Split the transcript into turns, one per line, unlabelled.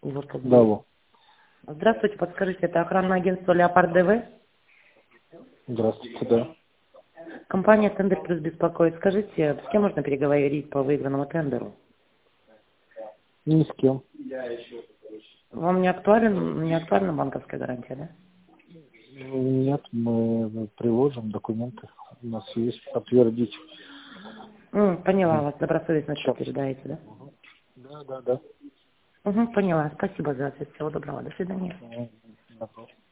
Да, во.
Здравствуйте, подскажите, это охранное агентство «Леопард ДВ»?
Здравствуйте, да.
Компания «Тендер Плюс» беспокоит. Скажите, с кем можно переговорить по выигранному тендеру?
Ни с кем.
Вам не актуальна банковская гарантия, да?
Нет, мы приложим документы. У нас есть подтвердить.
Поняла вас, добросовестно все
Сейчас.
передаете, да?
Да.
Угу, поняла. Спасибо за ответ. Всего доброго. До свидания.
Добро.